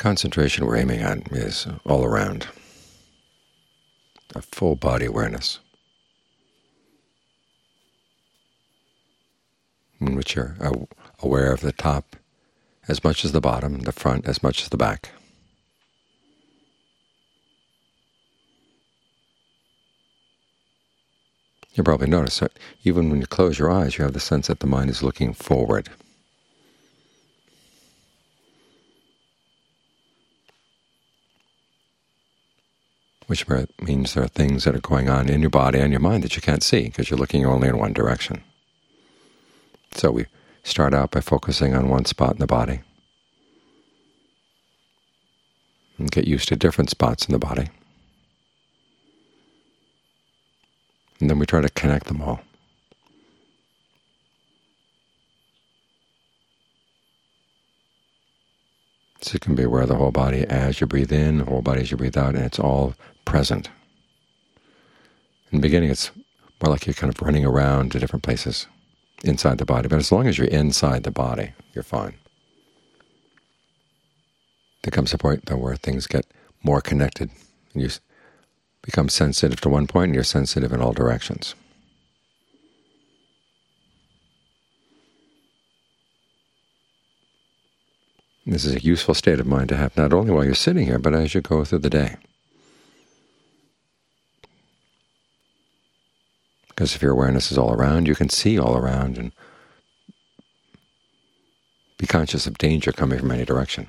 concentration we're aiming at is all around, a full body awareness, in which you're aware of the top as much as the bottom, the front as much as the back. You probably notice that even when you close your eyes, you have the sense that the mind is looking forward. Which means there are things that are going on in your body and your mind that you can't see because you're looking only in one direction. So we start out by focusing on one spot in the body and get used to different spots in the body. And then we try to connect them all. So you can be aware of the whole body as you breathe in, the whole body as you breathe out, and it's all present. In the beginning, it's more like you're kind of running around to different places inside the body, but as long as you're inside the body, you're fine. There comes a point though where things get more connected, and you become sensitive to one point, and you're sensitive in all directions. This is a useful state of mind to have not only while you're sitting here, but as you go through the day. Because if your awareness is all around, you can see all around and be conscious of danger coming from any direction.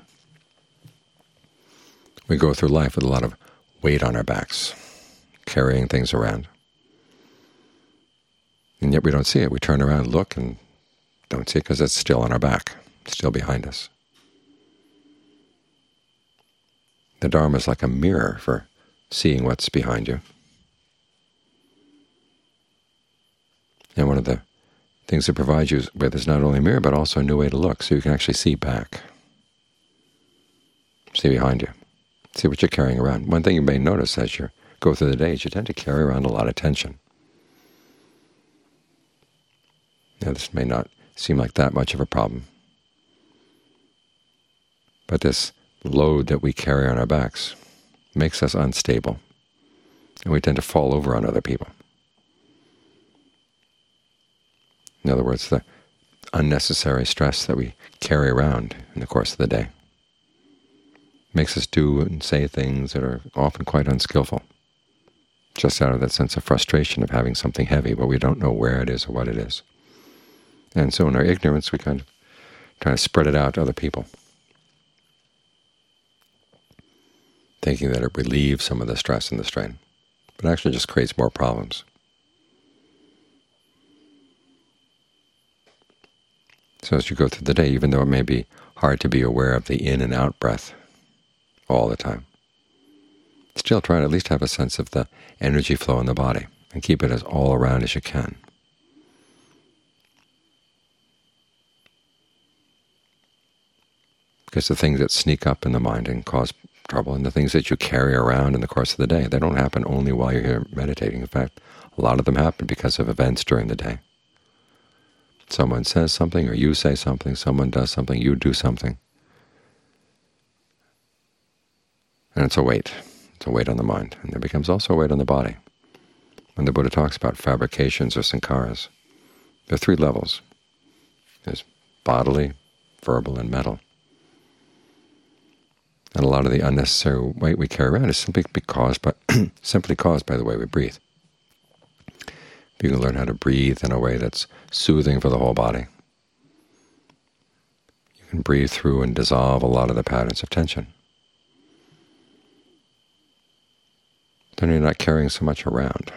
We go through life with a lot of weight on our backs, carrying things around. And yet we don't see it. We turn around, look, and don't see it because it's still on our back, still behind us. The Dharma is like a mirror for seeing what's behind you. And one of the things it provides you with is not only a mirror, but also a new way to look, so you can actually see back, see behind you, see what you're carrying around. One thing you may notice as you go through the day is you tend to carry around a lot of tension. Now, this may not seem like that much of a problem, but this load that we carry on our backs makes us unstable, and we tend to fall over on other people. In other words, the unnecessary stress that we carry around in the course of the day makes us do and say things that are often quite unskillful, just out of that sense of frustration of having something heavy, but we don't know where it is or what it is. And so in our ignorance, we kind of try to spread it out to other people, thinking that it relieves some of the stress and the strain, but it actually just creates more problems. So as you go through the day, even though it may be hard to be aware of the in and out breath all the time, still try to at least have a sense of the energy flow in the body and keep it as all around as you can. Because the things that sneak up in the mind and cause trouble, and the things that you carry around in the course of the day, they don't happen only while you're here meditating. In fact, a lot of them happen because of events during the day. Someone says something, or you say something, someone does something, you do something. And it's a weight. It's a weight on the mind. And there becomes also a weight on the body. When the Buddha talks about fabrications or sankharas, there are three levels. There's bodily, verbal, and mental. And a lot of the unnecessary weight we carry around is simply caused by the way we breathe. If you can learn how to breathe in a way that's soothing for the whole body, you can breathe through and dissolve a lot of the patterns of tension. Then you're not carrying so much around.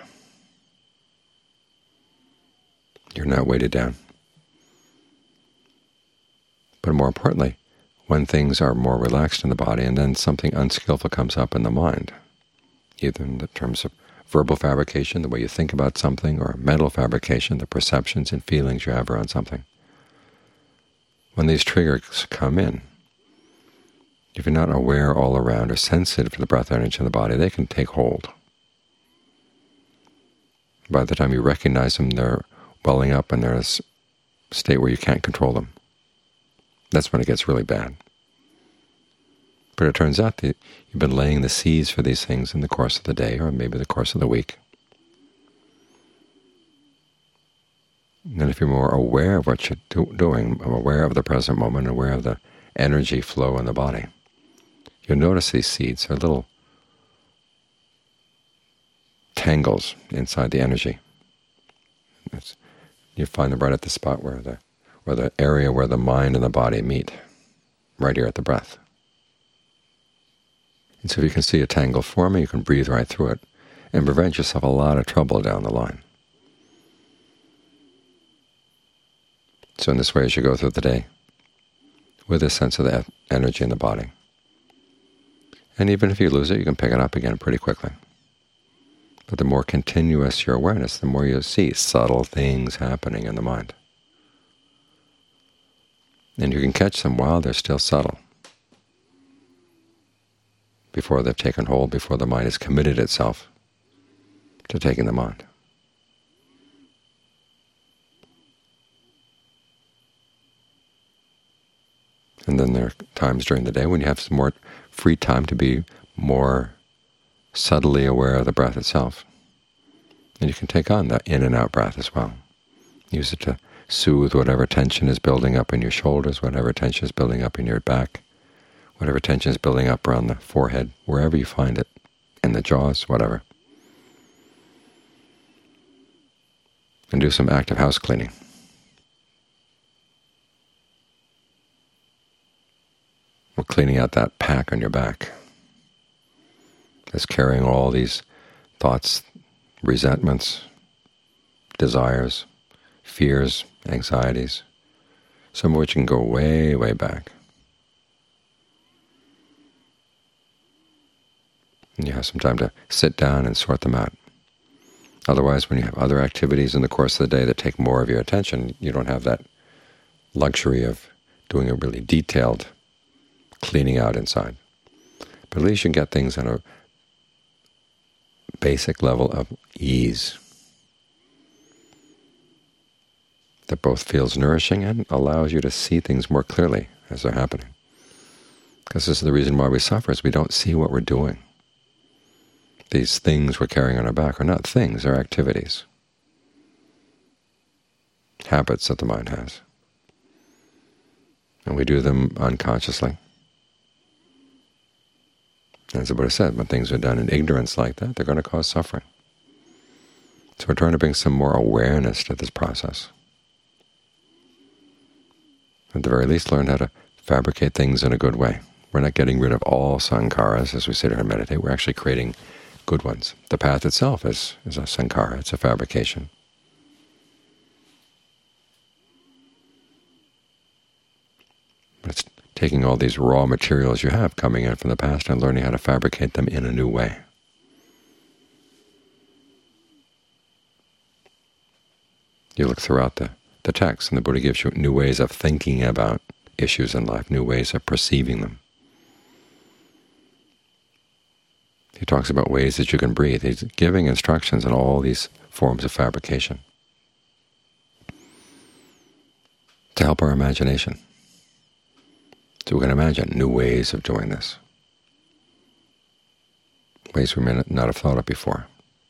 You're not weighted down. But more importantly, when things are more relaxed in the body and then something unskillful comes up in the mind, either in the terms of verbal fabrication, the way you think about something, or mental fabrication, the perceptions and feelings you have around something, when these triggers come in, if you're not aware all around or sensitive to the breath energy in the body, they can take hold. By the time you recognize them, they're welling up and they're in a state where you can't control them. That's when it gets really bad. But it turns out that you've been laying the seeds for these things in the course of the day, or maybe the course of the week. And if you're more aware of what you're doing, aware of the present moment, aware of the energy flow in the body, you'll notice these seeds are little tangles inside the energy. You find them right at the spot where the area where the mind and the body meet, right here at the breath. And so if you can see a tangle forming, you can breathe right through it and prevent yourself a lot of trouble down the line. So in this way, as you go through the day, with a sense of the energy in the body, and even if you lose it, you can pick it up again pretty quickly. But the more continuous your awareness, the more you'll see subtle things happening in the mind. And you can catch them while they're still subtle, before they've taken hold, before the mind has committed itself to taking them on. And then there are times during the day when you have some more free time to be more subtly aware of the breath itself. And you can take on that in and out breath as well. Use it to soothe whatever tension is building up in your shoulders, whatever tension is building up in your back, whatever tension is building up around the forehead, wherever you find it, in the jaws, whatever. And do some active house cleaning. We're cleaning out that pack on your back that's carrying all these thoughts, resentments, desires, fears, anxieties, some of which can go way, way back. And you have some time to sit down and sort them out. Otherwise, when you have other activities in the course of the day that take more of your attention, you don't have that luxury of doing a really detailed cleaning out inside. But at least you can get things on a basic level of ease that both feels nourishing and allows you to see things more clearly as they're happening. Because this is the reason why we suffer, is we don't see what we're doing. These things we're carrying on our back are not things, they're activities, habits that the mind has. And we do them unconsciously. As the Buddha said, when things are done in ignorance like that, they're going to cause suffering. So we're trying to bring some more awareness to this process. At the very least, learn how to fabricate things in a good way. We're not getting rid of all sankharas as we sit here and meditate. We're actually creating good ones. The path itself is a sankhara. It's a fabrication. But it's taking all these raw materials you have coming in from the past and learning how to fabricate them in a new way. You look throughout the text, and the Buddha gives you new ways of thinking about issues in life, new ways of perceiving them. He talks about ways that you can breathe. He's giving instructions on all these forms of fabrication to help our imagination. So we can imagine new ways of doing this, ways we may not have thought of before.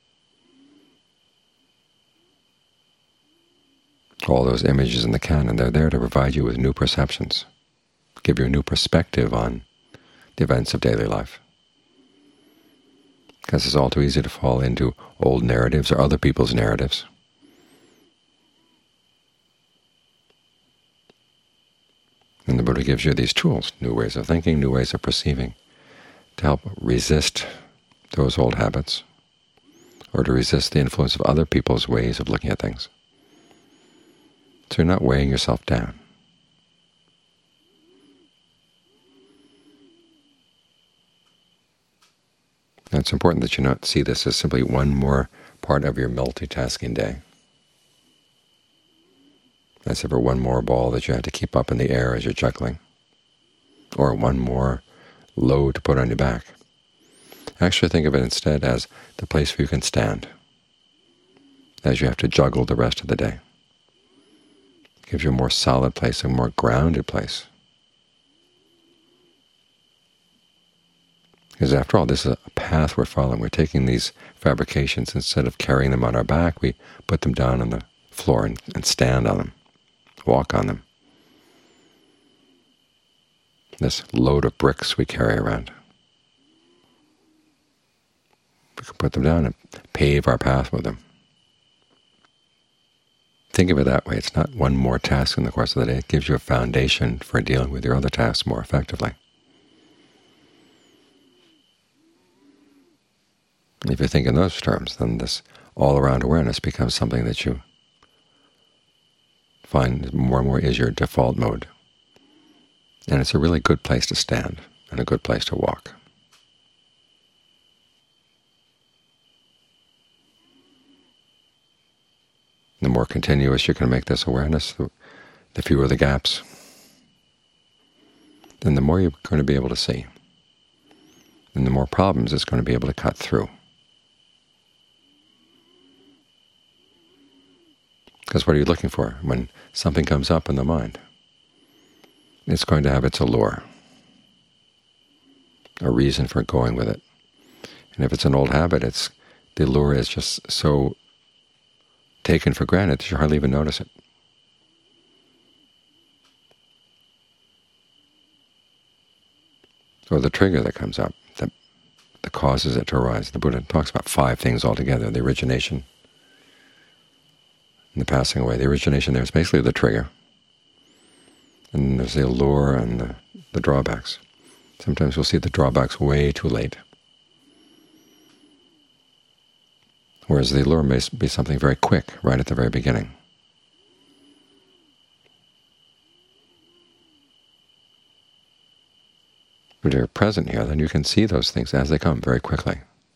All those images in the canon, they're there to provide you with new perceptions, give you a new perspective on the events of daily life. Because it's all too easy to fall into old narratives or other people's narratives. And the Buddha gives you these tools, new ways of thinking, new ways of perceiving, to help resist those old habits, or to resist the influence of other people's ways of looking at things. So you're not weighing yourself down. And it's important that you not see this as simply one more part of your multitasking day. As ever one more ball that you have to keep up in the air as you're juggling, or one more load to put on your back. Actually think of it instead as the place where you can stand as you have to juggle the rest of the day. It gives you a more solid place, a more grounded place. Because after all, this is a path we're following. We're taking these fabrications, instead of carrying them on our back, we put them down on the floor and stand on them, walk on them. This load of bricks we carry around, we can put them down and pave our path with them. Think of it that way. It's not one more task in the course of the day. It gives you a foundation for dealing with your other tasks more effectively. If you think in those terms, then this all-around awareness becomes something that you find more and more is your default mode. And it's a really good place to stand and a good place to walk. The more continuous you can make this awareness, the fewer the gaps, then the more you're going to be able to see, and the more problems it's going to be able to cut through. Because what are you looking for? When something comes up in the mind, it's going to have its allure, a reason for going with it. And if it's an old habit, the allure is just so taken for granted that you hardly even notice it. Or the trigger that comes up, that causes it to arise. The Buddha talks about 5 things altogether: the origination and the passing away. The origination there is basically the trigger. And there's the allure and the drawbacks. Sometimes we'll see the drawbacks way too late. Whereas the allure may be something very quick, right at the very beginning. If you're present here, then you can see those things as they come very quickly.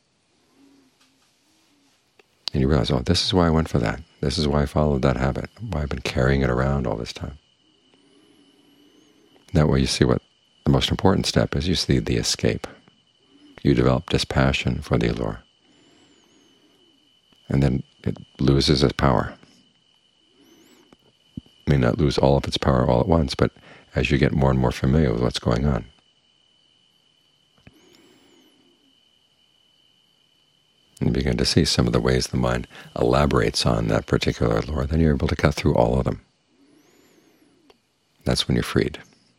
And you realize, oh, this is why I went for that. This is why I followed that habit, why I've been carrying it around all this time. That way you see what the most important step is. You see the escape. You develop dispassion for the allure. And then it loses its power. It may not lose all of its power all at once, but as you get more and more familiar with what's going on. And you begin to see some of the ways the mind elaborates on that particular allure, then you're able to cut through all of them. That's when you're freed.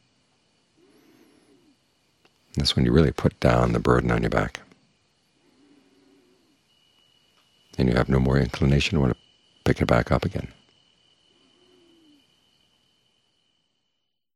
That's when you really put down the burden on your back. And you have no more inclination to want to pick it back up again.